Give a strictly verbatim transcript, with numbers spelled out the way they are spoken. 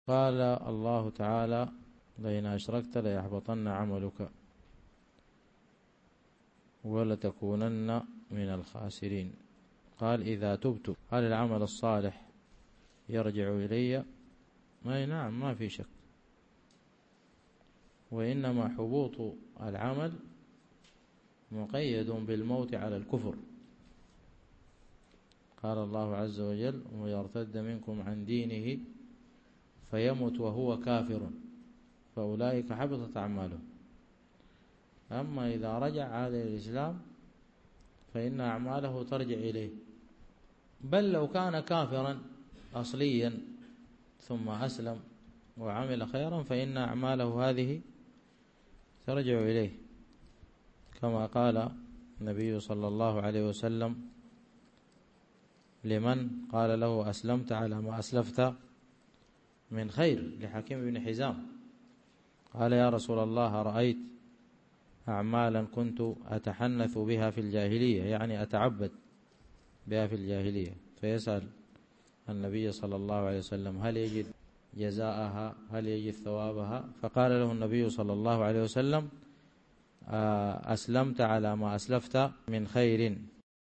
قال الله تعالى: لئن أشركت ليحبطن عملك ولتكونن من الخاسرين. قال: إذا تبت هل العمل الصالح يرجع إلي؟ أي نعم، ما في شك، وإنما حبوط العمل مقيد بالموت على الكفر. قال الله عز وجل: ويرتد منكم عن دينه فيمت وهو كافر فأولئك حبطت أعمالهم. أما إذا رجع على الإسلام فإن أعماله ترجع إليه، بل لو كان كافرا أصليا ثم أسلم وعمل خيرا فإن أعماله هذه ترجع إليه، كما قال النبي صلى الله عليه وسلم لمن قال له: أسلمت على ما أسلفت من خير، لحكيم بن حزام. قال: يا رسول الله، رأيت أعمالا كنت أتحنث بها في الجاهلية، يعني أتعبد بها في الجاهلية، فيسأل النبي صلى الله عليه وسلم: هل يجد جزاءها؟ هل يجد ثوابها؟ فقال له النبي صلى الله عليه وسلم: أسلمت على ما أسلفت من خير.